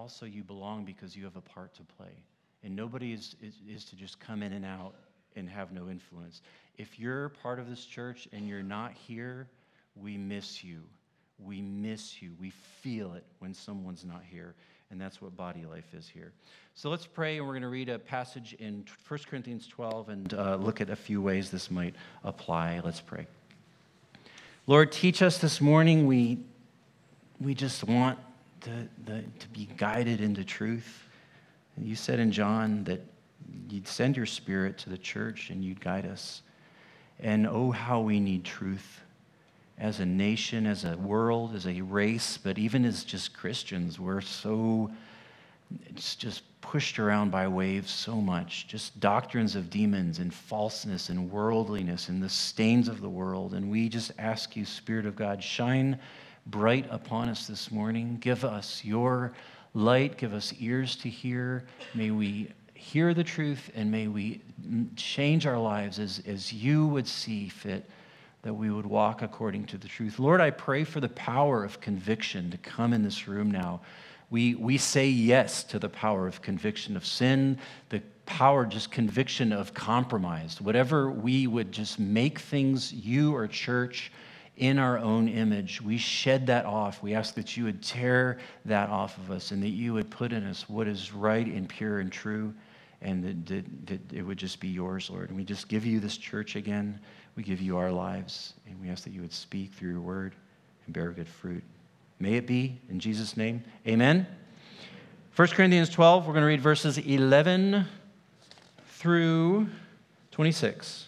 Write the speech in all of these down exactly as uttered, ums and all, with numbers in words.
also you belong because you have a part to play. And nobody is, is, is to just come in and out and have no influence. If you're part of this church and you're not here, we miss you. We miss you. We feel it when someone's not here. And that's what body life is here. So let's pray, and we're going to read a passage in First Corinthians twelve and uh, look at a few ways this might apply. Let's pray. Lord, teach us this morning. We, we just want to, the, to be guided into truth. You said in John that you'd send your Spirit to the church and you'd guide us. And oh, how we need truth as a nation, as a world, as a race, but even as just Christians. We're so, it's just pushed around by waves so much. Just doctrines of demons and falseness and worldliness and the stains of the world. And we just ask you, Spirit of God, shine bright upon us this morning. Give us your light, give us ears to hear. May we hear the truth, and may we change our lives as, as you would see fit, that we would walk according to the truth. Lord, I pray for the power of conviction to come in this room now. We, we say yes to the power of conviction of sin, the power, just conviction of compromise. Whatever we would just make things, you or church, in our own image, we shed that off. We ask that you would tear that off of us and that you would put in us what is right and pure and true, and that, that, that it would just be yours, Lord. And we just give you this church again. We give you our lives, and we ask that you would speak through your word and bear good fruit. May it be, in Jesus' name, amen. First Corinthians twelve, we're going to read verses eleven through twenty-six.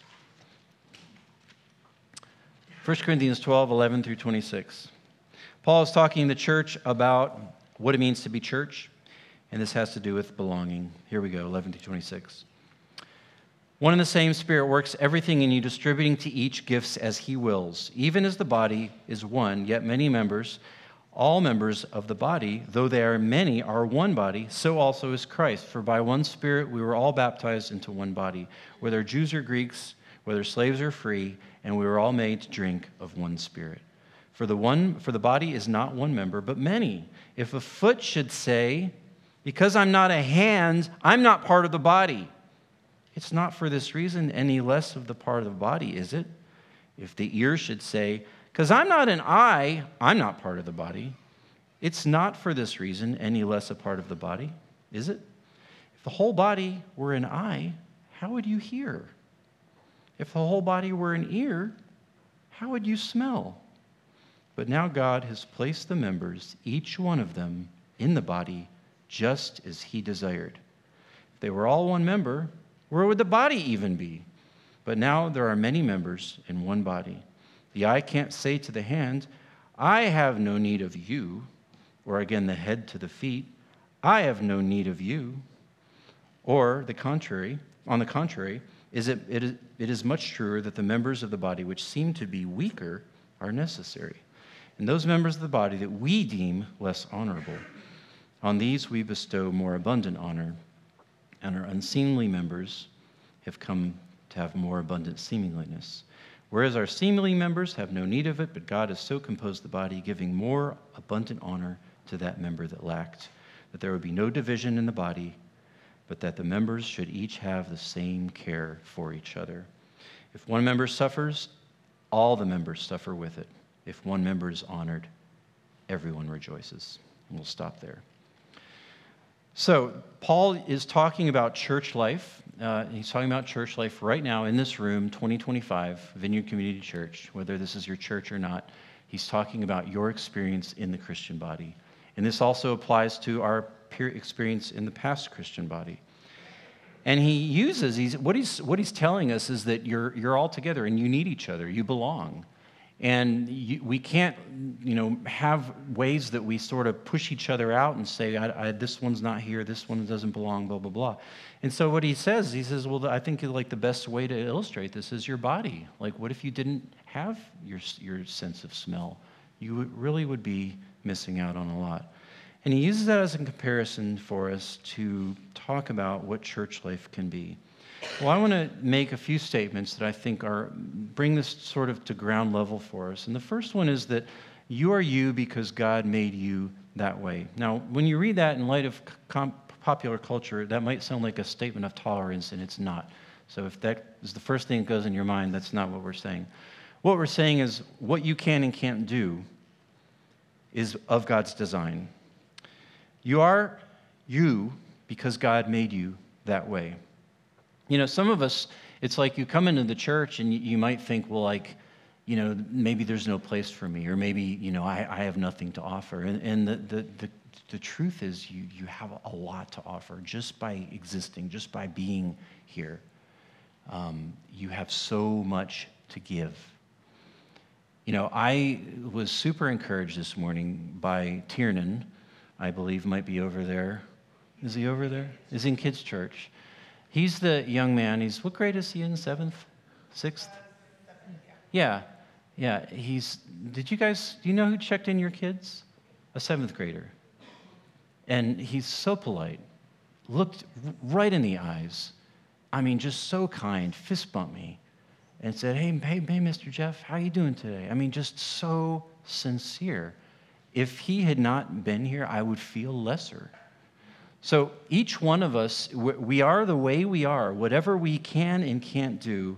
First Corinthians twelve, eleven through twenty-six. Paul is talking to the church about what it means to be church, and this has to do with belonging. Here we go, eleven through twenty-six. One and the same Spirit works everything in you, distributing to each gifts as he wills. Even as the body is one, yet many members, all members of the body, though they are many, are one body, so also is Christ. For by one Spirit we were all baptized into one body, whether Jews or Greeks, whether slaves or free, and we were all made to drink of one Spirit. For the one, for the body is not one member, but many. If a foot should say, because I'm not a hand, I'm not part of the body, it's not for this reason any less of the part of the body, is it? If the ear should say, because I'm not an eye, I'm not part of the body, it's not for this reason any less a part of the body, is it? If the whole body were an eye, how would you hear? If the whole body were an ear, how would you smell? But now God has placed the members, each one of them, in the body just as he desired. If they were all one member, where would the body even be? But now there are many members in one body. The eye can't say to the hand, I have no need of you, or again the head to the feet, I have no need of you. Or the contrary, on the contrary, is it, it, is, it is much truer that the members of the body which seem to be weaker are necessary. And those members of the body that we deem less honorable, on these we bestow more abundant honor, and our unseemly members have come to have more abundant seemliness. Whereas our seemly members have no need of it, but God has so composed the body, giving more abundant honor to that member that lacked, that there would be no division in the body, but that the members should each have the same care for each other. If one member suffers, all the members suffer with it. If one member is honored, everyone rejoices. And we'll stop there. So, Paul is talking about church life. Uh, he's talking about church life right now in this room, twenty twenty-five, Vineyard Community Church, whether this is your church or not. He's talking about your experience in the Christian body. And this also applies to our peer experience in the past Christian body. And he uses, he's, what he's what he's telling us is that you're you're all together and you need each other, you belong. And you, we can't, you know, have ways that we sort of push each other out and say, I, I, this one's not here, this one doesn't belong, blah, blah, blah. And so what he says, he says, well, I think like the best way to illustrate this is your body. Like, what if you didn't have your your sense of smell? You would, really would be missing out on a lot. And he uses that as a comparison for us to talk about what church life can be. Well, I want to make a few statements that I think are bring this sort of to ground level for us. And the first one is that you are you because God made you that way. Now, when you read that in light of com- popular culture, that might sound like a statement of tolerance, and it's not. So if that is the first thing that goes in your mind, that's not what we're saying. What we're saying is what you can and can't do is of God's design. You are you because God made you that way. You know, some of us, it's like you come into the church and you, you might think, well, like, you know, maybe there's no place for me, or maybe, you know, I, I have nothing to offer. And, and the, the, the, the truth is you, you have a lot to offer just by existing, just by being here. Um, you have so much to give. You know, I was super encouraged this morning by Tiernan, I believe might be over there. Is he over there? Is he in kids' church? He's the young man. He's, what grade is he in? Seventh? Sixth? Yeah. Yeah. He's, did you guys, do you know who checked in your kids? A seventh grader. And he's so polite, looked right in the eyes. I mean, just so kind, fist bumped me and said, hey, hey, hey, Mister Jeff, how you doing today? I mean, just so sincere. If he had not been here, I would feel lesser. So each one of us, we are the way we are, whatever we can and can't do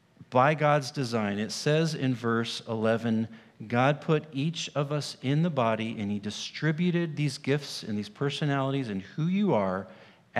by God's design. It says in verse eleven, God put each of us in the body and he distributed these gifts and these personalities and who you are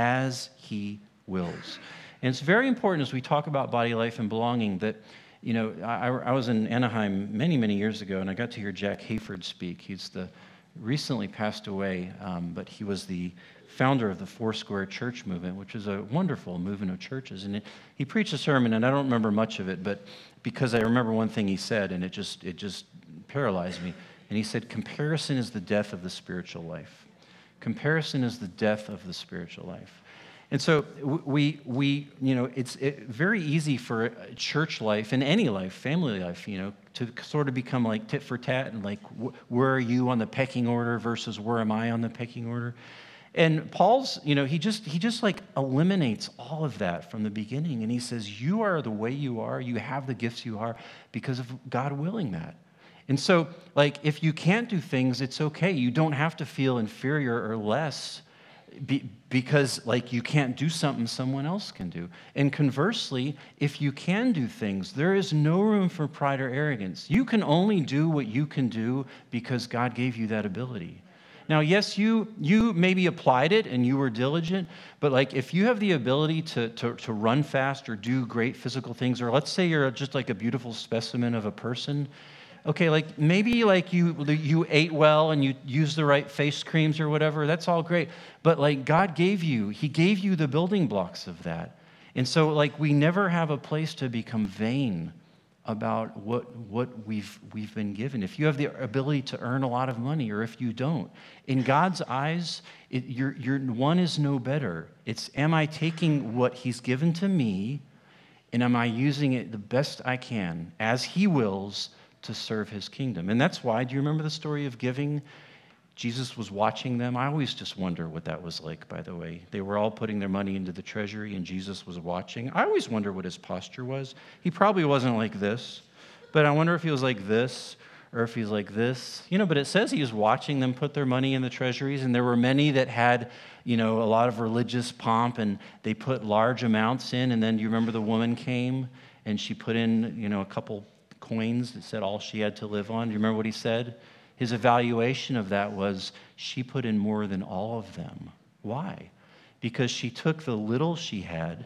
as he wills. And it's very important as we talk about body life and belonging that, you know, I, I was in Anaheim many, many years ago and I got to hear Jack Hayford speak. He's the recently passed away, um, but he was the founder of the Foursquare Church movement, which is a wonderful movement of churches. And it, he preached a sermon, and I don't remember much of it, but because I remember one thing he said, and it just it just paralyzed me. And he said, comparison is the death of the spiritual life. Comparison is the death of the spiritual life. And so we, we you know, it's it, very easy for church life and any life, family life, you know, to sort of become like tit for tat and like, wh- where are you on the pecking order versus where am I on the pecking order? And Paul's, you know, he just he just like eliminates all of that from the beginning. And he says, you are the way you are, you have the gifts you are because of God willing that. And so, like, if you can't do things, it's okay. You don't have to feel inferior or less be, because, like, you can't do something someone else can do. And conversely, if you can do things, there is no room for pride or arrogance. You can only do what you can do because God gave you that ability. Now, yes, you you maybe applied it and you were diligent, but like if you have the ability to, to, to run fast or do great physical things, or let's say you're just like a beautiful specimen of a person, okay, like maybe like you you ate well and you used the right face creams or whatever, that's all great. But like God gave you, he gave you the building blocks of that. And so like we never have a place to become vain about what what we've we've been given. If you have the ability to earn a lot of money, or if you don't, in God's eyes, it, your your one is no better. It's, am I taking what He's given to me, and am I using it the best I can, as He wills, to serve His kingdom? And that's why. Do you remember the story of giving? Jesus was watching them. I always just wonder what that was like, by the way. They were all putting their money into the treasury, and Jesus was watching. I always wonder what his posture was. He probably wasn't like this, but I wonder if he was like this or if he's like this. You know, but it says he was watching them put their money in the treasuries, and there were many that had, you know, a lot of religious pomp, and they put large amounts in, and then do you remember the woman came, and she put in, you know, a couple coins that said all she had to live on? Do you remember what he said? His evaluation of that was she put in more than all of them. Why? Because she took the little she had,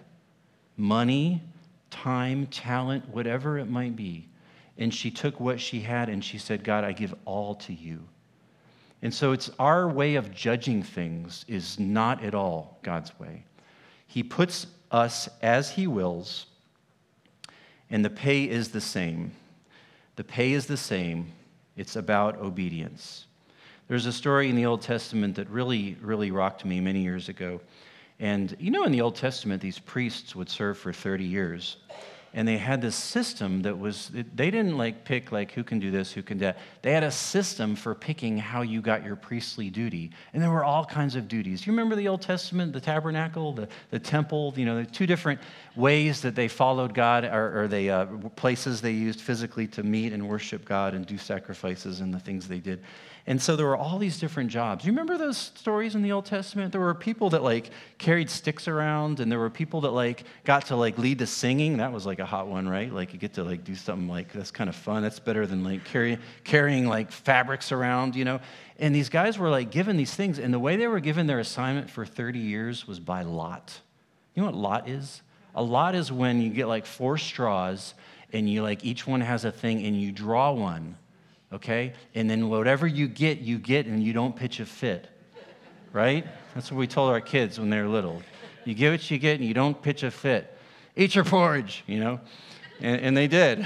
money, time, talent, whatever it might be, and she took what she had and she said, God, I give all to you. And so it's our way of judging things is not at all God's way. He puts us as He wills, and the pay is the same. The pay is the same. It's about obedience. There's a story in the Old Testament that really, really rocked me many years ago. And you know, in the Old Testament, these priests would serve for thirty years. And they had this system that was, they didn't like pick like who can do this, who can do that. They had a system for picking how you got your priestly duty. And there were all kinds of duties. Do you remember the Old Testament, the tabernacle, the, the temple, you know, the two different ways that they followed God, or, or they uh, places they used physically to meet and worship God and do sacrifices and the things they did. And so there were all these different jobs. You remember those stories in the Old Testament? There were people that like carried sticks around, and there were people that like got to like lead the singing. That was like a hot one, right? Like you get to like do something like that's kind of fun. That's better than like carry, carrying like fabrics around, you know? And these guys were like given these things, and the way they were given their assignment for thirty years was by lot. You know what lot is? A lot is when you get like four straws, and you like each one has a thing, and you draw one. Okay? And then whatever you get, you get, and you don't pitch a fit, right? That's what we told our kids when they were little. You get what you get, and you don't pitch a fit. Eat your porridge, you know? And, and they did.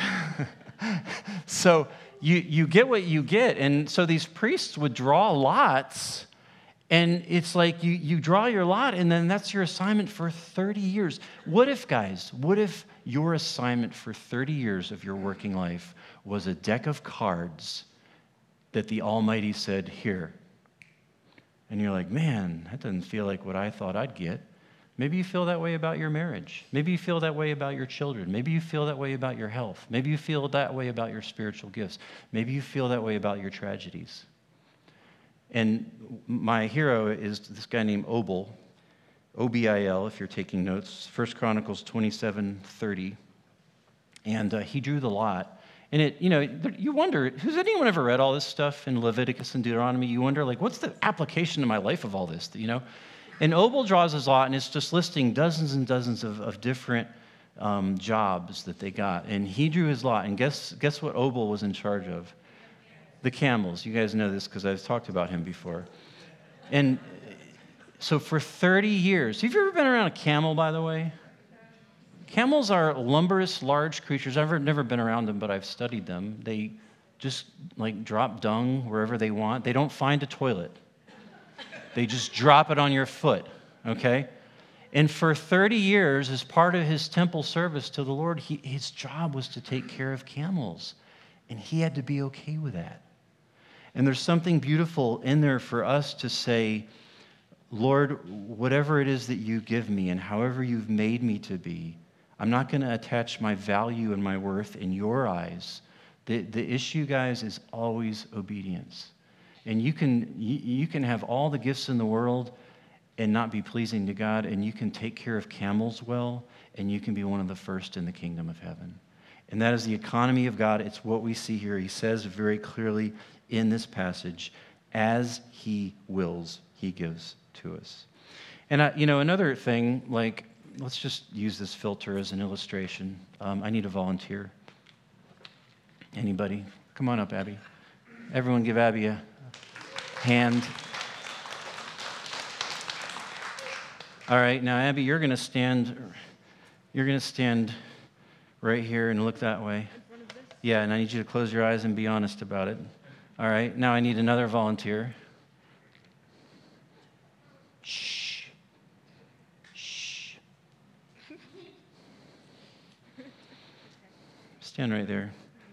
So you, you get what you get. And so these priests would draw lots, and it's like you, you draw your lot, and then that's your assignment for thirty years. What if, guys, what if your assignment for thirty years of your working life was a deck of cards that the Almighty said, here. And you're like, man, that doesn't feel like what I thought I'd get. Maybe you feel that way about your marriage. Maybe you feel that way about your children. Maybe you feel that way about your health. Maybe you feel that way about your spiritual gifts. Maybe you feel that way about your tragedies. And my hero is this guy named Obal, O B I L, if you're taking notes, First Chronicles twenty-seven thirty. And uh, he drew the lot. And it, you know, you wonder, has anyone ever read all this stuff in Leviticus and Deuteronomy? You wonder, like, what's the application to my life of all this, you know? And Obal draws his lot, and it's just listing dozens and dozens of, of different um, jobs that they got. And he drew his lot, and guess, guess what Obal was in charge of? The camels. You guys know this because I've talked about him before. And so for thirty years, have you ever been around a camel, by the way? Camels are lumberous, large creatures. I've never been around them, but I've studied them. They just like drop dung wherever they want. They don't find a toilet. They just drop it on your foot, okay? And for thirty years, as part of his temple service to the Lord, he, his job was to take care of camels. And he had to be okay with that. And there's something beautiful in there for us to say, Lord, whatever it is that you give me and however you've made me to be, I'm not going to attach my value and my worth in your eyes. The, the issue, guys, is always obedience. And you can, you, you can have all the gifts in the world and not be pleasing to God, and you can take care of camels well, and you can be one of the first in the kingdom of heaven. And that is the economy of God. It's what we see here. He says very clearly in this passage, as he wills, he gives to us. And, I, you know, another thing, like, let's just use this filter as an illustration. Um, I need a volunteer. Anybody? Come on up, Abby. Everyone give Abby a hand. All right, now, Abby, you're going to stand, you're going to stand right here and look that way. Yeah, and I need you to close your eyes and be honest about it. All right, now I need another volunteer. Shh. Shh. Stand right there.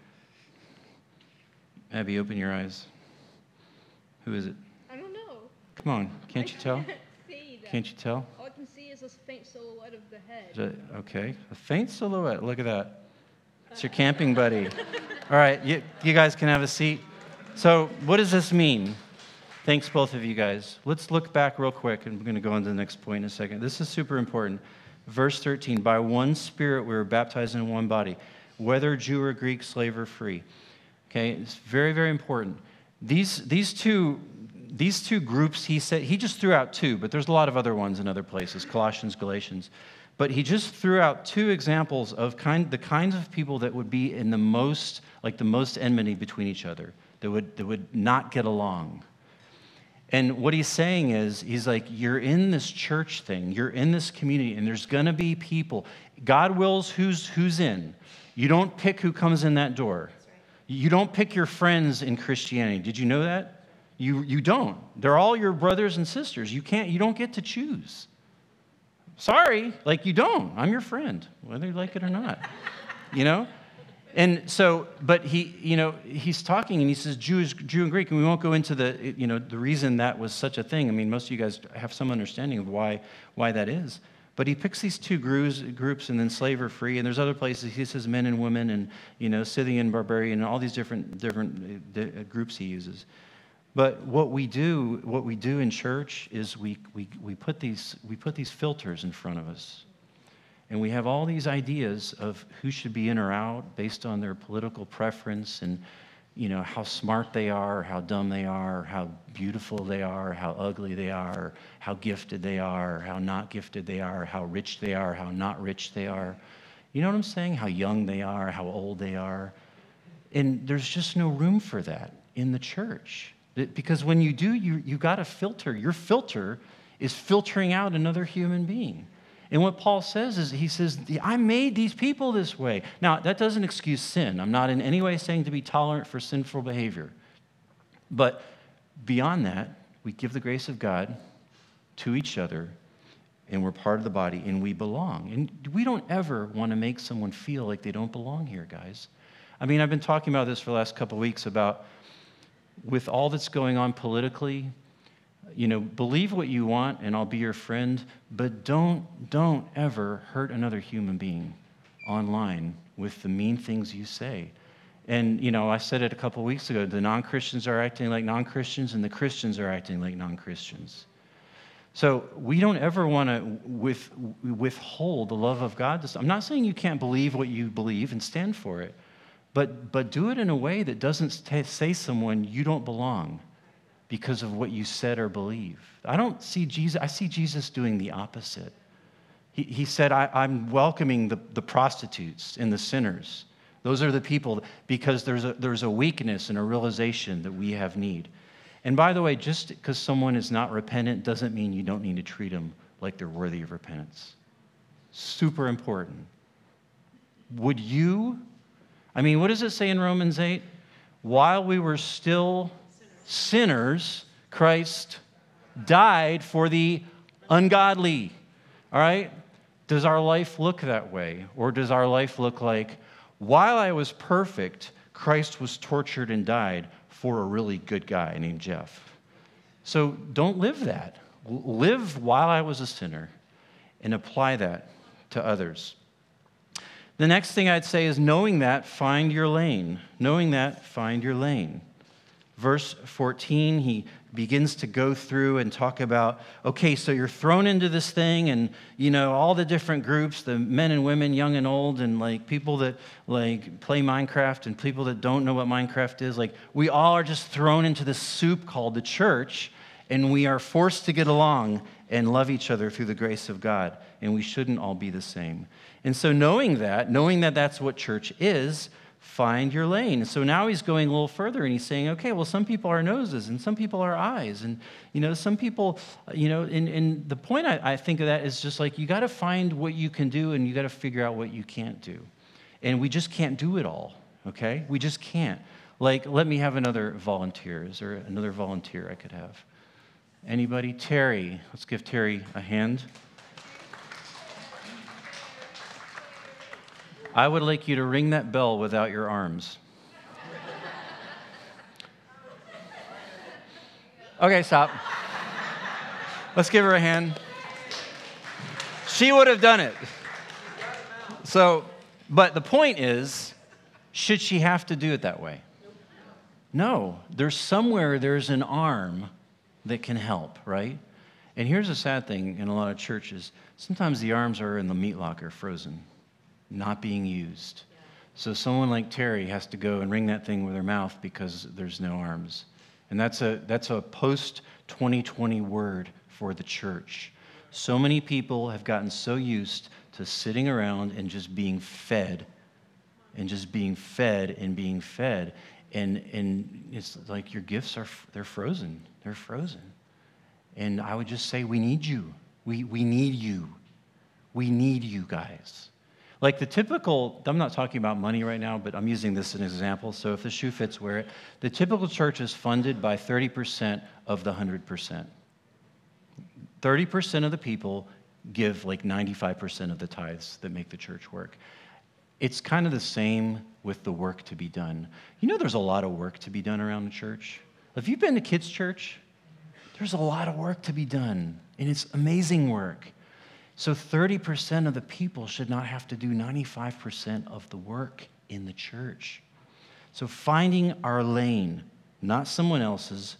Abby, open your eyes. Who is it? I don't know. Come on, can't you tell? See that. Can't you tell? All I can see is a faint silhouette of the head. Is it- okay, a faint silhouette. Look at that. It's your camping buddy. All right, you, you guys can have a seat. So what does this mean? Thanks, both of you guys. Let's look back real quick, and we're going to go on to the next point in a second. This is super important. Verse thirteen, by one Spirit we were baptized in one body, whether Jew or Greek, slave or free. Okay, it's very, very important. These, these two... These two groups, he said, he just threw out two, but there's a lot of other ones in other places, Colossians, Galatians. But he just threw out two examples of kind, the kinds of people that would be in the most, like the most enmity between each other, that would, that would not get along. And what he's saying is, he's like, you're in this church thing, you're in this community, and there's going to be people. God wills who's, who's in. You don't pick who comes in that door. You don't pick your friends in Christianity. Did you know that? You you don't. They're all your brothers and sisters. You can't. You don't get to choose. Sorry, like you don't. I'm your friend, whether you like it or not. You know, and so, but he, you know, he's talking and he says Jewish, Jew and Greek, and we won't go into the, you know, the reason that was such a thing. I mean, most of you guys have some understanding of why why that is. But he picks these two groups, groups, and then slave or free, and there's other places he says men and women, and you know, Scythian, barbarian, and all these different different uh, groups he uses. But what we do, what we do in church is we, we, we, put these, we put these filters in front of us. And we have all these ideas of who should be in or out based on their political preference and, you know, how smart they are, or how dumb they are, or how beautiful they are, or how ugly they are, or how gifted they are, or how not gifted they are, or how rich they are, or how not rich they are. You know what I'm saying? How young they are, how old they are. And there's just no room for that in the church. Because when you do, you you got to filter. Your filter is filtering out another human being. And what Paul says is, he says, I made these people this way. Now, that doesn't excuse sin. I'm not in any way saying to be tolerant for sinful behavior. But beyond that, we give the grace of God to each other, and we're part of the body, and we belong. And we don't ever want to make someone feel like they don't belong here, guys. I mean, I've been talking about this for the last couple of weeks about, with all that's going on politically, you know, believe what you want and I'll be your friend, but don't, don't ever hurt another human being online with the mean things you say. And, you know, I said it a couple of weeks ago, the non-Christians are acting like non-Christians and the Christians are acting like non-Christians. So we don't ever want to with, withhold the love of God. I'm not saying you can't believe what you believe and stand for it, but, but do it in a way that doesn't t- say someone you don't belong because of what you said or believe. I don't see Jesus, I see Jesus doing the opposite. He, he said, I, I'm welcoming the, the prostitutes and the sinners. Those are the people, because there's a, there's a weakness and a realization that we have need. And by the way, just because someone is not repentant doesn't mean you don't need to treat them like they're worthy of repentance. Super important. Would you, I mean, what does it say in Romans eight? While we were still sinners, Christ died for the ungodly. All right? Does our life look that way? Or does our life look like, while I was perfect, Christ was tortured and died for a really good guy named Jeff? So don't live that. Live while I was a sinner and apply that to others. The next thing I'd say is, knowing that, find your lane. Knowing that, find your lane. Verse fourteen, he begins to go through and talk about, okay, so you're thrown into this thing, and, you know, all the different groups, the men and women, young and old, and, like, people that, like, play Minecraft and people that don't know what Minecraft is. Like, we all are just thrown into this soup called the church, and we are forced to get along and love each other through the grace of God, and we shouldn't all be the same. And so knowing that, knowing that that's what church is, find your lane. So now he's going a little further, and he's saying, okay, well, some people are noses and some people are eyes. And, you know, some people, you know, and, and the point I, I think of that is just like, you got to find what you can do and you got to figure out what you can't do. And we just can't do it all, okay? We just can't. Like, let me have another volunteer. Is there another volunteer I could have? Anybody? Terry. Let's give Terry a hand. I would like you to ring that bell without your arms. Okay, stop. Let's give her a hand. She would have done it. So, but the point is, should she have to do it that way? No. There's somewhere there's an arm that can help, right? And here's the sad thing in a lot of churches. Sometimes the arms are in the meat locker, frozen, not being used. So someone like Terry has to go and ring that thing with her mouth because there's no arms. And that's a that's a post twenty twenty word for the church. So many people have gotten so used to sitting around and just being fed and just being fed and being fed. And and it's like your gifts are, they're frozen. They're frozen. And I would just say, we need you. We we need you. We need you guys. Like the typical, I'm not talking about money right now, but I'm using this as an example. So if the shoe fits, wear it. The typical church is funded by thirty percent of the one hundred percent. thirty percent of the people give like ninety-five percent of the tithes that make the church work. It's kind of the same with the work to be done. You know, there's a lot of work to be done around the church. If you've been to kids' church, there's a lot of work to be done, and it's amazing work. So thirty percent of the people should not have to do ninety-five percent of the work in the church. So finding our lane, not someone else's,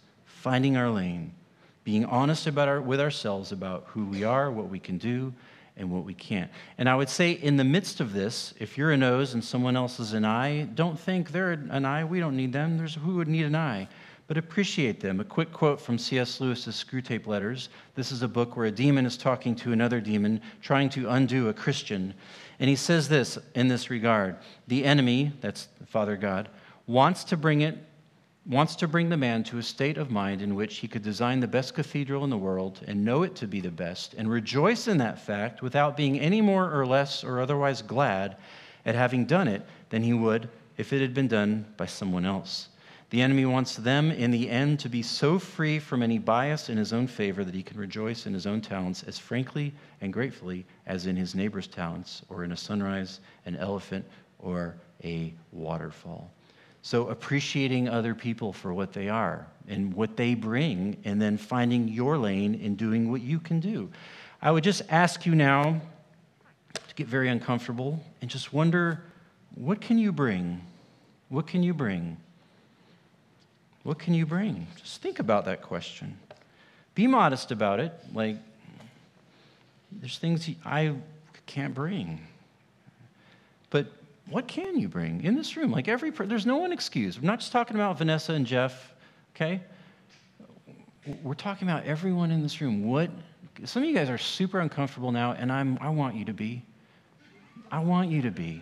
finding our lane, being honest about our, with ourselves about who we are, what we can do, and what we can't. And I would say in the midst of this, if you're a nose and someone else is an eye, don't think they're an eye, we don't need them. There's who would need an eye? But appreciate them. A quick quote from C S Lewis's Screwtape Letters. This is a book where a demon is talking to another demon, trying to undo a Christian. And he says this in this regard: the enemy, that's Father God, wants to bring it wants to bring the man to a state of mind in which he could design the best cathedral in the world and know it to be the best and rejoice in that fact without being any more or less or otherwise glad at having done it than he would if it had been done by someone else. The enemy wants them in the end to be so free from any bias in his own favor that he can rejoice in his own talents as frankly and gratefully as in his neighbor's talents, or in a sunrise, an elephant, or a waterfall. So appreciating other people for what they are and what they bring, and then finding your lane in doing what you can do. I would just ask you now to get very uncomfortable and just wonder, what can you bring? What can you bring? What can you bring? Just think about that question. Be modest about it. Like, there's things I can't bring. But what can you bring in this room? Like every, there's no one excused. I'm not just talking about Vanessa and Jeff, okay? We're talking about everyone in this room. What, some of you guys are super uncomfortable now, and I'm, I want you to be. I want you to be.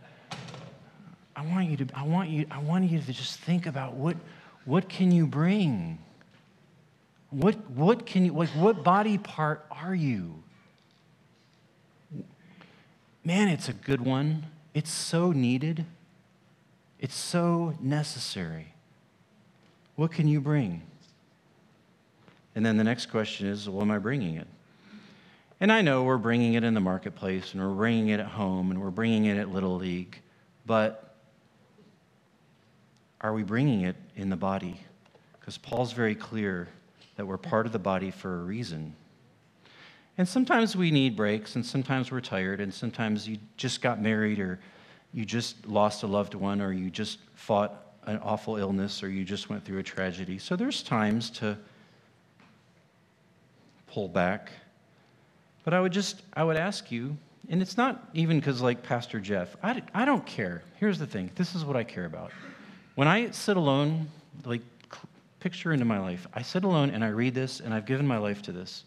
I want you to, I want you, I want you to just think about what, what can you bring? What, what can you, like, what body part are you? Man, it's a good one. It's so needed. It's so necessary. What can you bring? And then the next question is, well, am I bringing it? And I know we're bringing it in the marketplace, and we're bringing it at home, and we're bringing it at Little League, but are we bringing it in the body? Because Paul's very clear that we're part of the body for a reason. And sometimes we need breaks, and sometimes we're tired, and sometimes you just got married, or you just lost a loved one, or you just fought an awful illness, or you just went through a tragedy. So there's times to pull back. But I would just, I would ask you, and it's not even because like Pastor Jeff, I, I don't care. Here's the thing. This is what I care about. When I sit alone, like picture into my life, I sit alone and I read this, and I've given my life to this.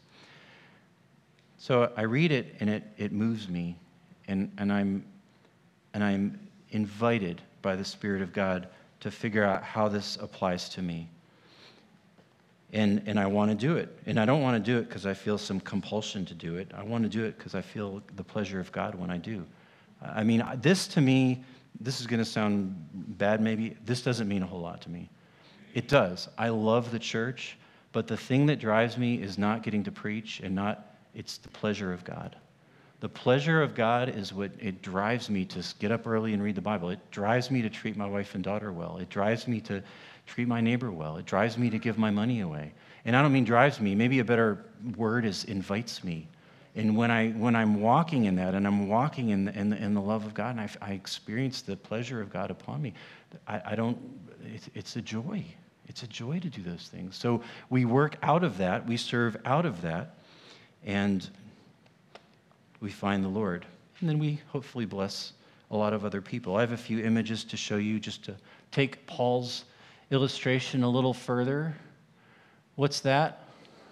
So I read it, and it, it moves me, and, and I'm and I'm invited by the Spirit of God to figure out how this applies to me. And and I want to do it. And I don't want to do it because I feel some compulsion to do it. I want to do it because I feel the pleasure of God when I do. I mean, this to me, this is going to sound bad maybe. This doesn't mean a whole lot to me. It does. I love the church, but the thing that drives me is not getting to preach and not, it's the pleasure of God. The pleasure of God is what it drives me to get up early and read the Bible. It drives me to treat my wife and daughter well. It drives me to treat my neighbor well. It drives me to give my money away. And I don't mean drives me. Maybe a better word is invites me. And when, I, when I'm walking in that, and I'm walking in the, in the, in the love of God, and I, I experience the pleasure of God upon me, I, I don't, it's, it's a joy. It's a joy to do those things. So we work out of that. We serve out of that. And we find the Lord. And then we hopefully bless a lot of other people. I have a few images to show you just to take Paul's illustration a little further. What's that?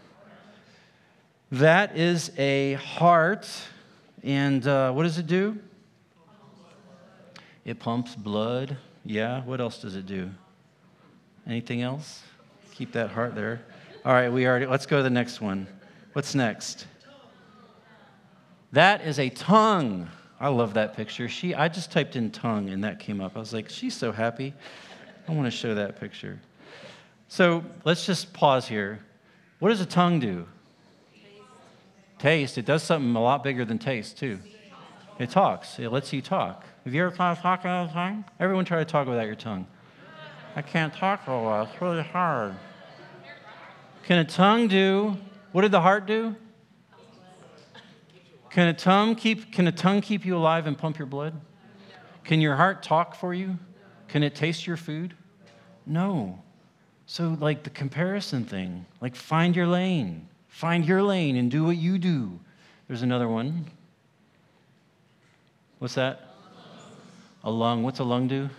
That is a heart. And uh, what does it do? It pumps blood. Yeah, what else does it do? Anything else? Keep that heart there. All right, we already, let's go to the next one. What's next? That is a tongue. I love that picture. She, I just typed in tongue, and that came up. I was like, she's so happy. I want to show that picture. So let's just pause here. What does a tongue do? Taste. Taste. It does something a lot bigger than taste, too. It talks. It lets you talk. Have you ever tried to talk without a tongue? Everyone try to talk without your tongue. I can't talk for a while. It's really hard. Can a tongue do, what did the heart do? Can a tongue keep, can a tongue keep you alive and pump your blood? Can your heart talk for you? Can it taste your food? No. So like the comparison thing, like find your lane. Find your lane and do what you do. There's another one. What's that? A lung. What's a lung do?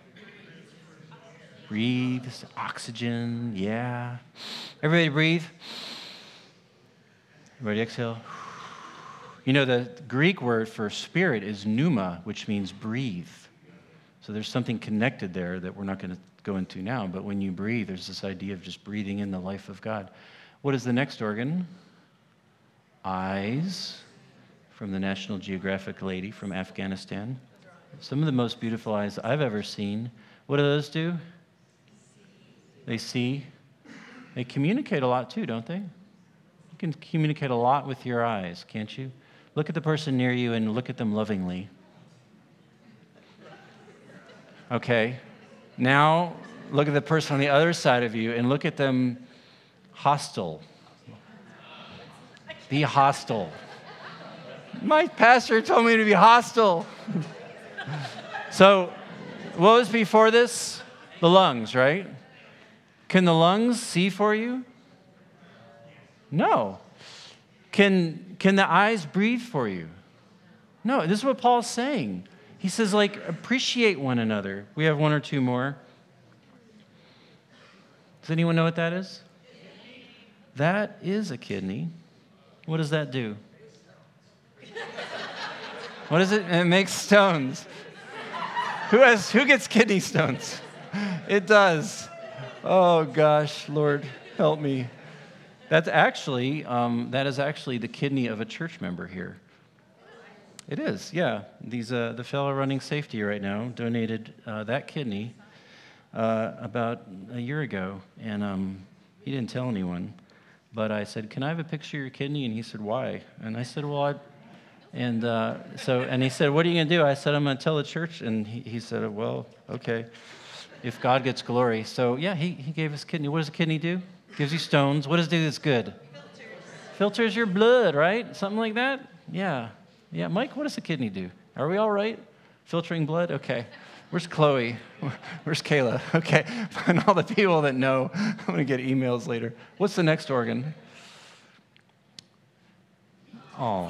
Breathe. Oxygen. Yeah. Everybody breathe. Everybody exhale. You know, the Greek word for spirit is pneuma, which means breathe. So there's something connected there that we're not going to go into now. But when you breathe, there's this idea of just breathing in the life of God. What is the next organ? Eyes. From the National Geographic lady from Afghanistan. Some of the most beautiful eyes I've ever seen. What do those do? They see. They communicate a lot too, don't they? You can communicate a lot with your eyes, can't you? Look at the person near you and look at them lovingly. Okay. Now, look at the person on the other side of you and look at them hostile. Be hostile. My pastor told me to be hostile. So, what was before this? The lungs, right? Can the lungs see for you? No. Can, can the eyes breathe for you? No. This is what Paul's saying. He says, like, appreciate one another. We have one or two more. Does anyone know what that is? That is a kidney. What does that do? What is it? It makes stones. Who has? Who gets kidney stones? It does. Oh gosh, Lord, help me. That's actually um, that is actually the kidney of a church member here. It is, yeah. These uh, the fellow running safety right now donated uh, that kidney uh, about a year ago, and um, he didn't tell anyone. But I said, "Can I have a picture of your kidney?" And he said, "Why?" And I said, "Well, I." And uh, so, and he said, "What are you going to do?" I said, "I'm going to tell the church." And he, he said, "Well, okay, if God gets glory." So yeah, he, he gave us kidney. What does a kidney do? Gives you stones. What does it do that's good? Filters. Filters your blood, right? Something like that? Yeah. Yeah, Mike, what does a kidney do? Are we all right? Filtering blood? Okay. Where's Chloe? Where's Kayla? Okay. And all the people that know, I'm going to get emails later. What's the next organ? Oh.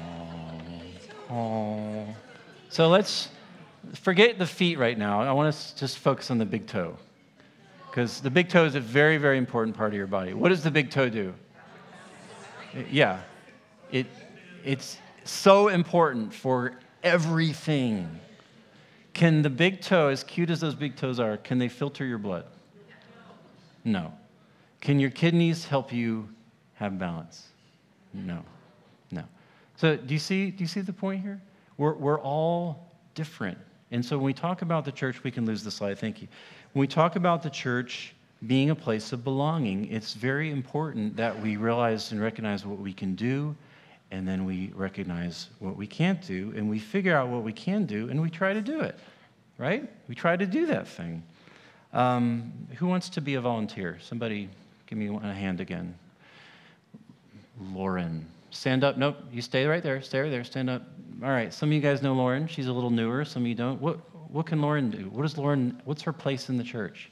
Oh. So let's forget the feet right now. I want us to just focus on the big toe. Because the big toe is a very, very important part of your body. What does the big toe do? Yeah. It, it's so important for everything. Can the big toe, as cute as those big toes are, can they filter your blood? No. Can your kidneys help you have balance? No. No. So do you see, do you see the point here? We're, we're all different. And so when we talk about the church, we can lose the slide, thank you. When we talk about the church being a place of belonging, it's very important that we realize and recognize what we can do, and then we recognize what we can't do, and we figure out what we can do, and we try to do it, right? We try to do that thing. Um, who wants to be a volunteer? Somebody give me a hand again. Lauren. Stand up. Nope, you stay right there. Stay right there. Stand up. All right, some of you guys know Lauren. She's a little newer. Some of you don't. What, what can Lauren do? What is Lauren, what's her place in the church?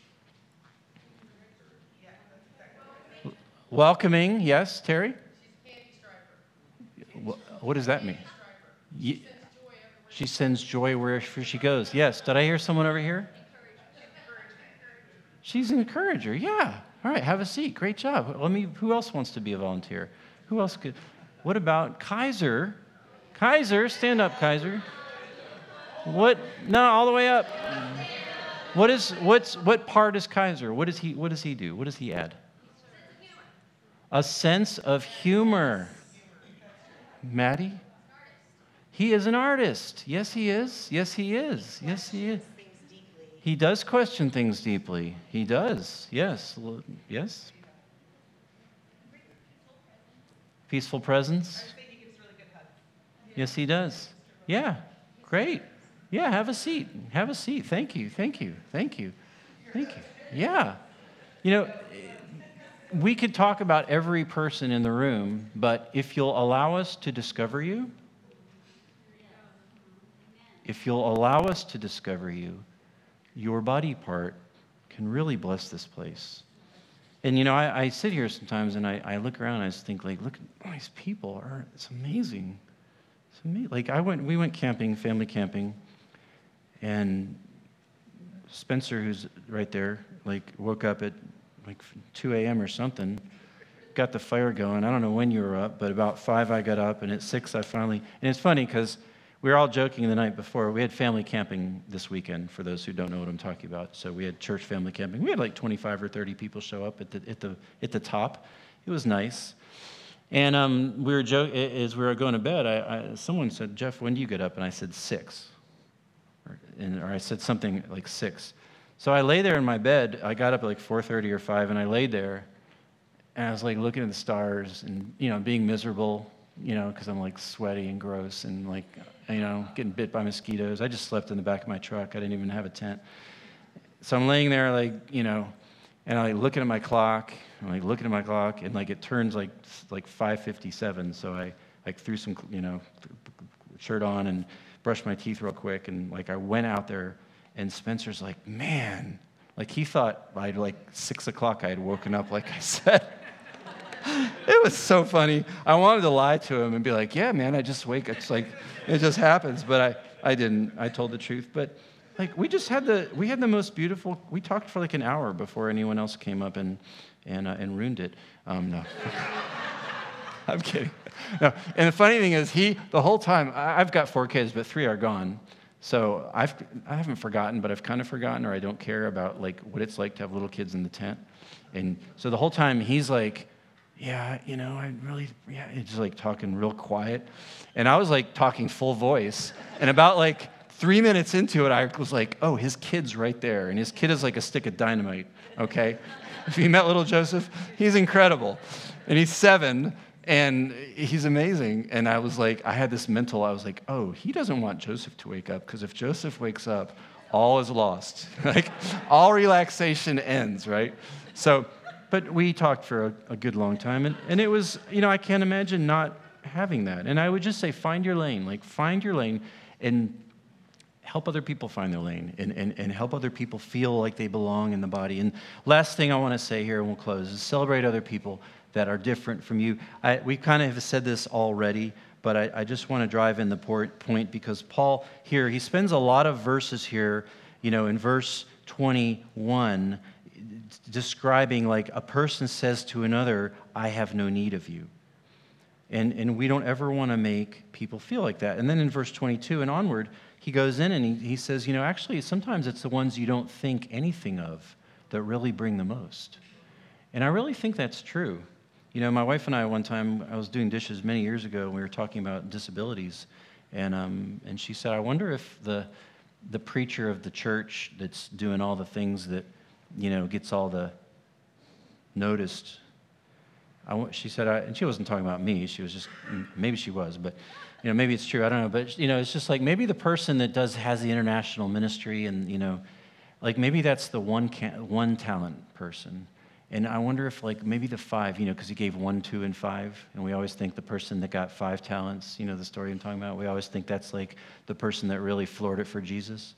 Welcoming, yes, Terry? What does that mean? She sends joy wherever she goes. Yes. Did I hear someone over here? She's an encourager. Yeah. All right. Have a seat. Great job. Let me. Who else wants to be a volunteer? Who else could? What about Kaiser? Kaiser, stand up, Kaiser. What? No, all the way up. What is? What's? What part is Kaiser? What does he? What does he do? What does he add? A sense of humor. Maddie? He is an artist. Yes, he is. Yes, he is. Yes, he is. He does question things deeply. He does. Yes. Yes. Peaceful presence. Yes, he does. Yeah. Great. Yeah, have a seat. Have a seat. Thank you. Thank you. Thank you. Thank you. Yeah. You know, we could talk about every person in the room, but if you'll allow us to discover you, if you'll allow us to discover you, your body part can really bless this place. And, you know, I, I sit here sometimes and I, I look around and I just think, like, look at all these people. Are, it's amazing. It's amazing. Like, I went, we went camping, family camping, and Spencer, who's right there, like, woke up at, like, two a.m. or something, got the fire going. I don't know when you were up, but about five I got up, and at six I finally, and it's funny because we were all joking the night before. We had family camping this weekend, for those who don't know what I'm talking about. So we had church family camping. We had like twenty-five or thirty people show up at the at the at the top. It was nice. And um, we were jo- as we were going to bed, I, I, someone said, "Jeff, when do you get up?" And I said six, or, and, or I said something like six. So I lay there in my bed. I got up at like four thirty or five, and I laid there, and I was like looking at the stars and, you know, being miserable, you know, because I'm like sweaty and gross and like, you know, getting bit by mosquitoes. I just slept in the back of my truck. I didn't even have a tent. So I'm laying there like, you know, and I'm like looking at my clock. I'm like looking at my clock, and like it turns like like five fifty-seven. So I like threw some, you know, shirt on and brushed my teeth real quick, and like I went out there, and Spencer's like, man, like he thought by like six o'clock I had woken up, like I said. It was so funny. I wanted to lie to him and be like, yeah, man, I just wake. It's like, it just happens. But I, I didn't. I told the truth. But like, we just had the, we had the most beautiful, we talked for like an hour before anyone else came up and, and, uh, and ruined it. Um, no. I'm kidding. No. And the funny thing is, he, the whole time, I've got four kids, but three are gone. So I've, I haven't forgotten, but I've kind of forgotten, or I don't care about like what it's like to have little kids in the tent. And so the whole time he's like, yeah, you know, I really, yeah, it's just like talking real quiet. And I was like talking full voice. And about like three minutes into it, I was like, oh, his kid's right there. And his kid is like a stick of dynamite, okay? If you met little Joseph, he's incredible. And he's seven, and he's amazing. And I was like, I had this mental, I was like, oh, he doesn't want Joseph to wake up, because if Joseph wakes up, all is lost. Like, all relaxation ends, right? So, but we talked for a, a good long time, and, and it was, you know, I can't imagine not having that. And I would just say, find your lane. Like, find your lane and help other people find their lane, and, and, and help other people feel like they belong in the body. And last thing I want to say here, and we'll close, is celebrate other people that are different from you. I, we kind of have said this already, but I, I just want to drive in the point, because Paul here, he spends a lot of verses here, you know, in verse twenty-one, describing like a person says to another, I have no need of you. And, and we don't ever want to make people feel like that. And then in verse twenty-two and onward, he goes in and he, he says, you know, actually, sometimes it's the ones you don't think anything of that really bring the most. And I really think that's true. You know, my wife and I, one time, I was doing dishes many years ago, and we were talking about disabilities. And um, and she said, I wonder if the the preacher of the church that's doing all the things that, you know, gets all the noticed. I, she said, I, and she wasn't talking about me. She was just, maybe she was, but, you know, maybe it's true. I don't know. But, you know, it's just like maybe the person that does has the international ministry, and, you know, like maybe that's the one can, one talent person. And I wonder if, like, maybe the five, you know, because he gave one, two, and five, and we always think the person that got five talents, you know, the story I'm talking about, we always think that's, like, the person that really floored it for Jesus.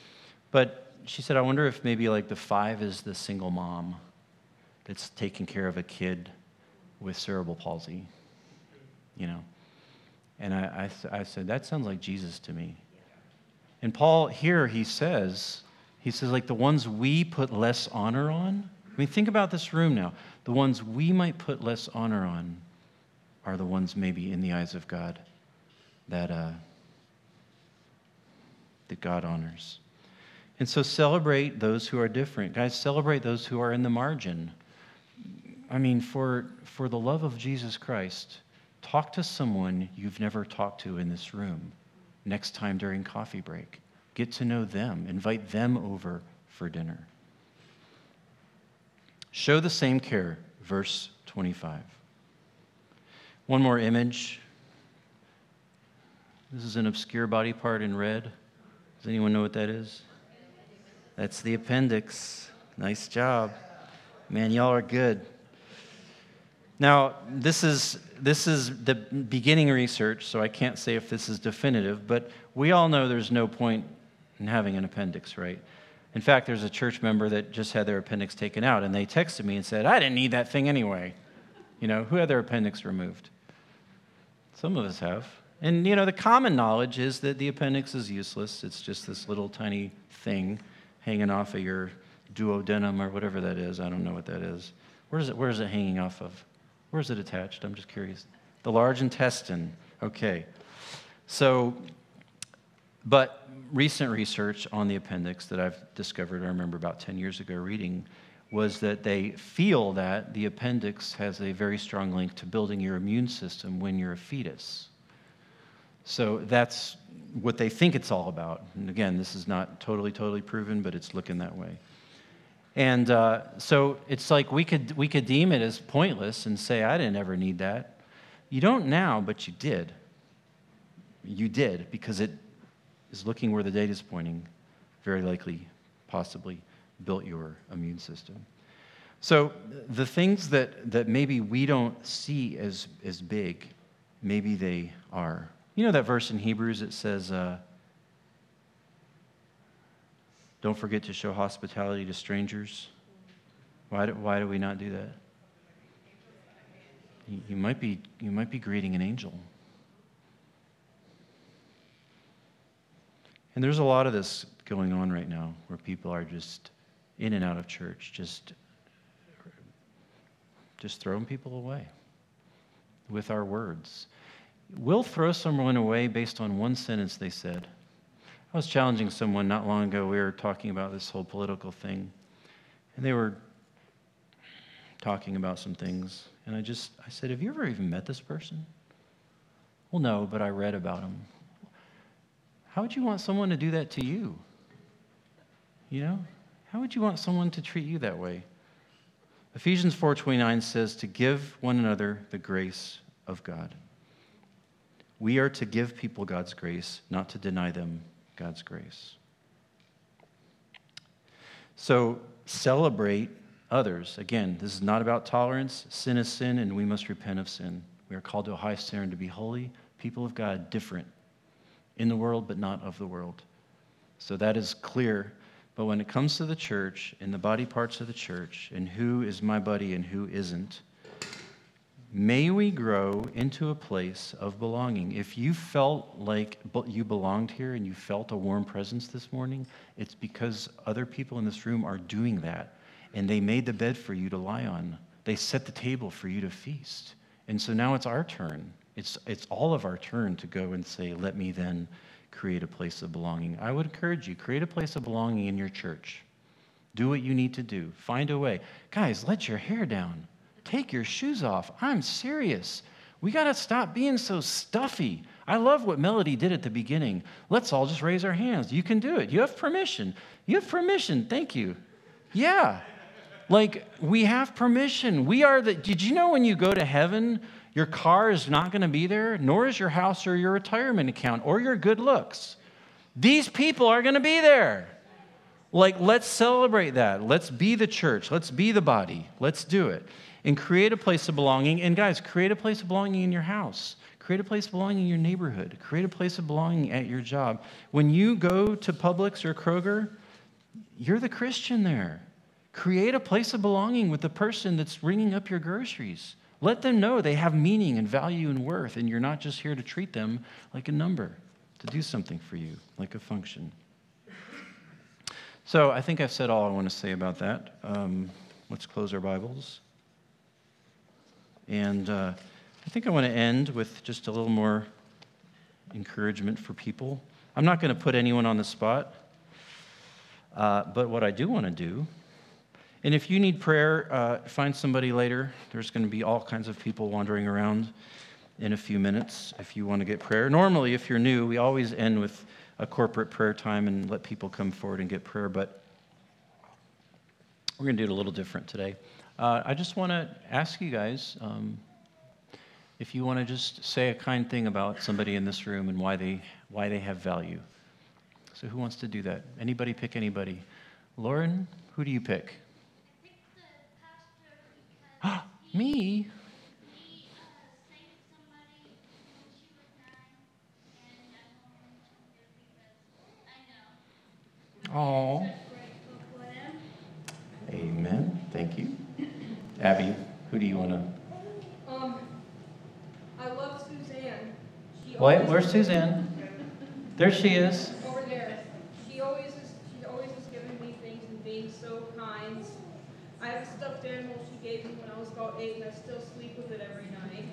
But she said, I wonder if maybe, like, the five is the single mom that's taking care of a kid with cerebral palsy, you know. And I, I, I said, that sounds like Jesus to me. And Paul, here, he says, he says, like, the ones we put less honor on, I mean, think about this room now. The ones we might put less honor on are the ones maybe in the eyes of God that uh, that God honors. And so celebrate those who are different. Guys, celebrate those who are in the margin. I mean, for, for the love of Jesus Christ, talk to someone you've never talked to in this room next time during coffee break. Get to know them. Invite them over for dinner. Show the same care, verse twenty-five. One more image. This is an obscure body part in red. Does anyone know what that is? That's the appendix. Nice job. Man, y'all are good. Now, this is this is the beginning research, so I can't say if this is definitive, but we all know there's no point in having an appendix, right? In fact, there's a church member that just had their appendix taken out, and they texted me and said, I didn't need that thing anyway. You know, who had their appendix removed? Some of us have. And, you know, the common knowledge is that the appendix is useless. It's just this little tiny thing hanging off of your duodenum or whatever that is. I don't know what that is. Where is it, where is it hanging off of? Where is it attached? I'm just curious. The large intestine. Okay. So, but recent research on the appendix that I've discovered, I remember about ten years ago reading, was that they feel that the appendix has a very strong link to building your immune system when you're a fetus. So that's what they think it's all about. And again, this is not totally, totally proven, but it's looking that way. And uh, so it's like we could we could deem it as pointless and say, I didn't ever need that. You don't now, but you did. You did, because it is looking where the data is pointing, very likely, possibly, built your immune system. So the things that, that maybe we don't see as, as big, maybe they are. You know that verse in Hebrews that says, uh, don't forget to show hospitality to strangers? Why do, why do we not do that? You, you might be, you might be greeting an angel. And there's a lot of this going on right now where people are just in and out of church, just, just throwing people away with our words. We'll throw someone away based on one sentence they said. I was challenging someone not long ago. We were talking about this whole political thing, and they were talking about some things. And I just, I said, have you ever even met this person? Well, no, but I read about him. How would you want someone to do that to you? You know? How would you want someone to treat you that way? Ephesians four twenty-nine says to give one another the grace of God. We are to give people God's grace, not to deny them God's grace. So celebrate others. Again, this is not about tolerance. Sin is sin, and we must repent of sin. We are called to a high standard to be holy, people of God, different in the world, but not of the world. So that is clear. But when it comes to the church and the body parts of the church and who is my buddy and who isn't, may we grow into a place of belonging. If you felt like you belonged here and you felt a warm presence this morning, it's because other people in this room are doing that. And they made the bed for you to lie on. They set the table for you to feast. And so now it's our turn. It's, it's all of our turn to go and say, let me then create a place of belonging. I would encourage you, create a place of belonging in your church. Do what you need to do. Find a way. Guys, let your hair down. Take your shoes off. I'm serious. We got to stop being so stuffy. I love what Melody did at the beginning. Let's all just raise our hands. You can do it. You have permission. You have permission. Thank you. Yeah. Like, we have permission. We are the, did you know when you go to heaven, your car is not going to be there, nor is your house or your retirement account or your good looks. These people are going to be there. Like, let's celebrate that. Let's be the church. Let's be the body. Let's do it. And create a place of belonging. And guys, create a place of belonging in your house. Create a place of belonging in your neighborhood. Create a place of belonging at your job. When you go to Publix or Kroger, you're the Christian there. Create a place of belonging with the person that's ringing up your groceries. Let them know they have meaning and value and worth, and you're not just here to treat them like a number, to do something for you, like a function. So I think I've said all I want to say about that. Um, let's close our Bibles. And uh, I think I want to end with just a little more encouragement for people. I'm not going to put anyone on the spot, uh, but what I do want to do, and if you need prayer, uh, find somebody later. There's going to be all kinds of people wandering around in a few minutes if you want to get prayer. Normally, if you're new, we always end with a corporate prayer time and let people come forward and get prayer, but we're going to do it a little different today. Uh, I just want to ask you guys um, if you want to just say a kind thing about somebody in this room and why they why they have value. So who wants to do that? Anybody pick anybody? Lauren, who do you pick? I picked the pastor because he, Me? he uh, saved somebody when she was nine, and I want him to hear because I know. Oh. Abby, who do you want to? Um, I love Suzanne. She Wait, always- where's Suzanne? There she is. Over there. She always is. She always is giving me things and being so kind. I have a stuffed animal she gave me when I was about eight, and I still sleep with it every night.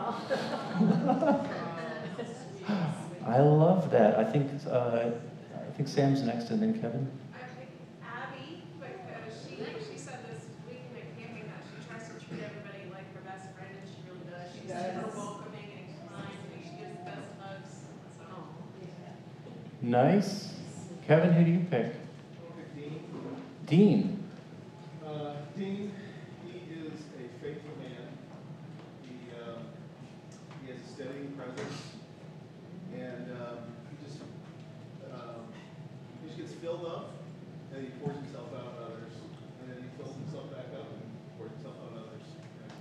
I love that. I think uh, I think Sam's next, and then Kevin. I picked Abby because she she said this week in the camping that she tries to treat everybody like her best friend, and she really does. She's super welcoming and kind, and she gives the best hugs. So, Nice. Kevin, who do you pick? Dean. Dean. Uh, Dean, he is a faithful man. He, um, he has a steady presence, and um, he just um, he just gets filled up, and he pours himself out on others, and then he fills himself back up and pours himself out on others.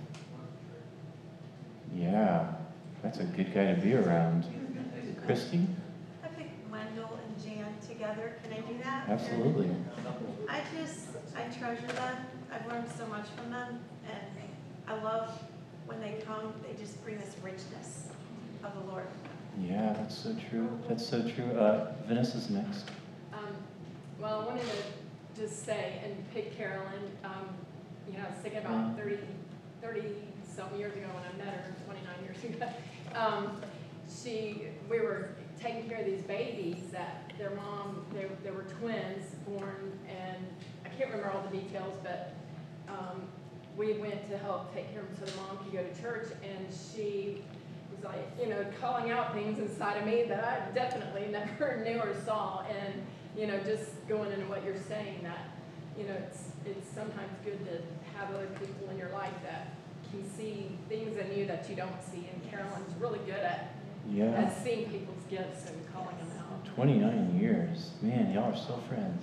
Yeah, that's a good guy to be around. Christy? I picked Wendell and Jan together. Can I do that? Absolutely. I just, I treasure them. I've learned so much from them, and I love when they come, they just bring this richness of the Lord. Yeah, that's so true. That's so true. Uh, Vanessa's next. Um, well, I wanted to just say and pick Carolyn. Um, you know, I was thinking about thirty, thirty some years ago when I met her, twenty-nine years ago. Um, she, we were taking care of these babies that their mom, they, they were twins born, and I can't remember all the details, but um, we went to help take care of them so the mom could go to church, and she was like, you know, calling out things inside of me that I definitely never knew or saw, and, you know, just going into what you're saying, that, you know, it's, it's sometimes good to have other people in your life that can see things in you that you don't see, and Carolyn's really good at, Yeah. at seeing people's gifts and calling them out. twenty-nine years. Man, y'all are still friends.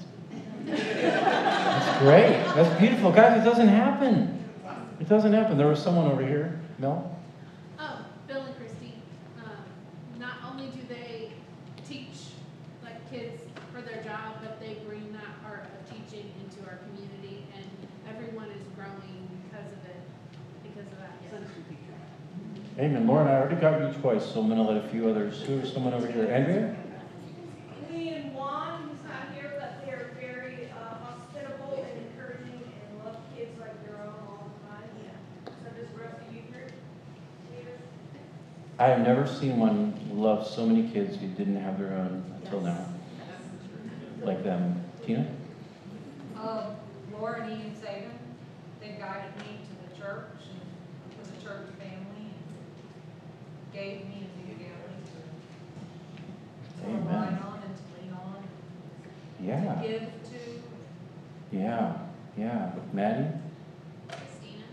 That's great. That's beautiful. Guys, it doesn't happen. It doesn't happen. There was someone over here. Mel? Oh, Bill and Christy. Um, not only do they teach like kids for their job, but they bring that heart of teaching into our community, and everyone is growing because of it, because of that. Yeah. Amen. Lauren, I already got you twice, so I'm going to let a few others. Who is someone over here? Andrea? Me and Juan, who's not here, but they're very uh, hospitable and encouraging and love kids like their own all the time. Yeah. So does Rusty Euchre here? I have never seen one love so many kids who didn't have their own until now. Like them. Tina? Uh, Laura and Ian Saban, they guided me to the church and to the church family and gave me a new family to, to Amen. rely on and to lean on, Yeah. to give to. Yeah. Yeah. Maddie? Christina.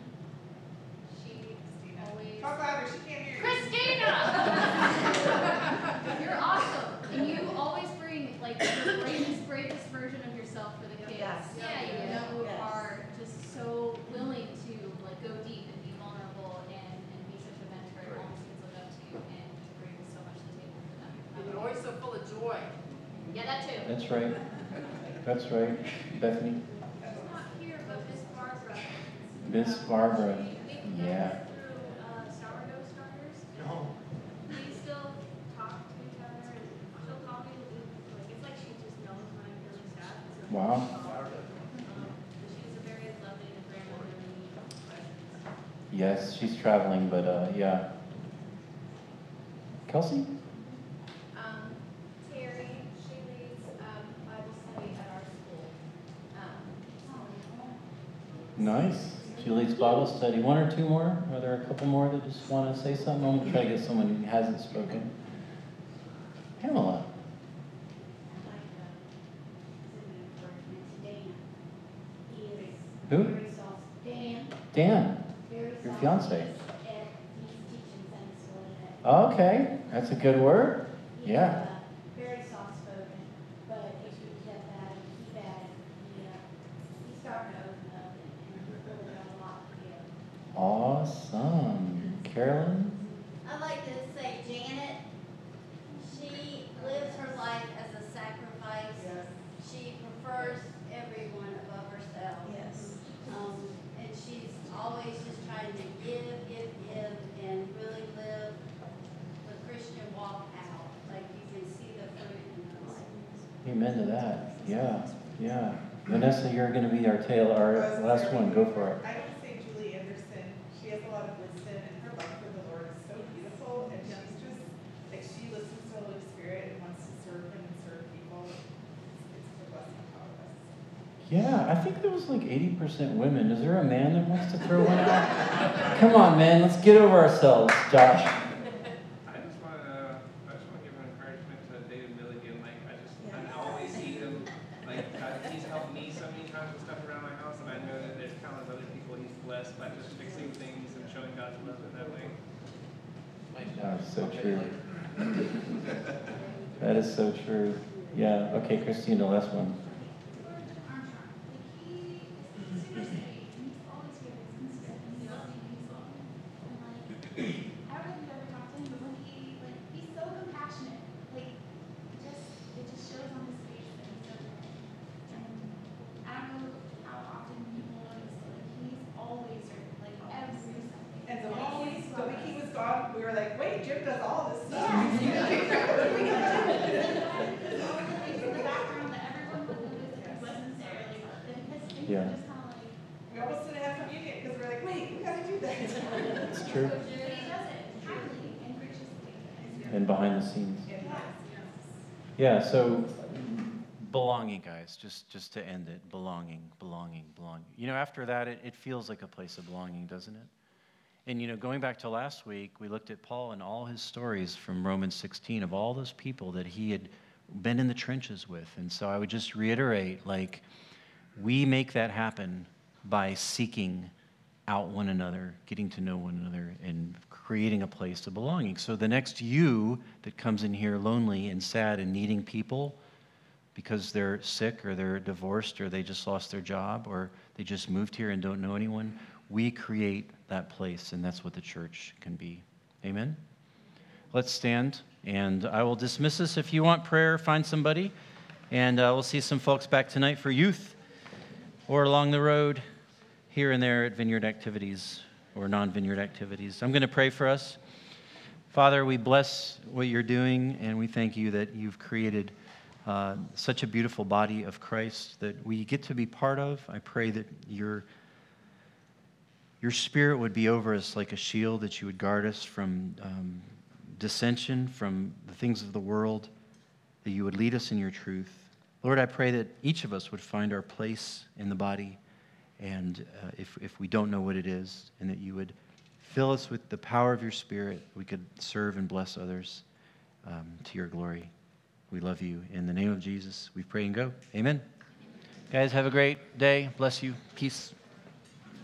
She always. talk louder, she can't hear you. Christina! You're awesome, and you always bring like the bravest, bravest version of yourself for the kids. Yes. Yeah, you Yes. know, Yes. are just so willing to like go deep and be vulnerable and, and be such a mentor. And all these kids look up to you and you bring so much to the table for them. And you're always so full of joy. Yeah, that too. That's right. That's right. Bethany? Not here, but Miss Barbara. Miss Barbara. We we Yeah. met through uh, sourdough starters. We still talk to each other, and she'll call me. Like it's like she just knows when I'm feeling sad. So Wow. Um, she's a very loving grandmother to me. Yes, she's traveling, but uh, yeah. Kelsey? Um, Terry, she leads um, Bible study at our school. Um, Nice. She leads Bible study. One or two more? Are there a couple more that just want to say something? I'm going to try to get someone who hasn't spoken. Pamela. I'd like to send an encouragement to Dan. He is Who? very soft. Dan, Dan, very your soft. fiance. And he's teaching Sunday school today. Okay, that's a good word. He's, Yeah. uh, very soft spoken, but if you kept at him, keep at him, he, uh, he's starting to open up and, and he's really got a lot to give. Awesome. Carolyn? I'd like to say Janet, she lives her life as a sacrifice. She prefers everyone above herself. Yes. Um, and she's always Amen to that. Yeah, yeah. Vanessa, you're going to be our tail, our last one. Go for it. I would say Julie Anderson. She has a lot of wisdom, and her love for the Lord is so beautiful. And she's just like she listens to the Holy Spirit and wants to serve Him and serve people. It's, it's a blessing to all of us. Yeah, I think there was like eighty percent women. Is there a man that wants to throw one out? Come on, man. Let's get over ourselves, Josh. I just want to, I just want to give an encouragement to David Milligan. Like, I just, I always see him, like, God, he's helped me so many times with stuff around my house, and I know that there's countless other people he's blessed by just fixing things and showing God's love in that way. That's so true. That is so true. Yeah. Okay, Christine, the last one. And so when he, the week he was gone, we were like, wait, Jim does all this stuff. Yeah. We almost didn't have communion because we're like, wait, we gotta do that. It's true. And behind the scenes. Yeah, so belonging, guys, just, just to end it, belonging, belonging, belonging. You know, after that, it, it feels like a place of belonging, doesn't it? And, you know, going back to last week, we looked at Paul and all his stories from Romans sixteen of all those people that he had been in the trenches with. And so I would just reiterate, like, we make that happen by seeking out one another, getting to know one another, and creating a place of belonging. So the next you that comes in here lonely and sad and needing people because they're sick or they're divorced or they just lost their job or they just moved here and don't know anyone, we create that place, and that's what the church can be. Amen? Let's stand, and I will dismiss us. If you want prayer, find somebody, and uh, we'll see some folks back tonight for youth or along the road here and there at vineyard activities or non-vineyard activities. I'm going to pray for us. Father, we bless what you're doing, and we thank you that you've created uh, such a beautiful body of Christ that we get to be part of. I pray that your Your Spirit would be over us like a shield, that you would guard us from um, dissension, from the things of the world, that you would lead us in your truth. Lord, I pray that each of us would find our place in the body, and uh, if, if we don't know what it is, and that you would fill us with the power of your Spirit, we could serve and bless others um, to your glory. We love you. In the name of Jesus, we pray and go. Amen. Guys, have a great day. Bless you. Peace.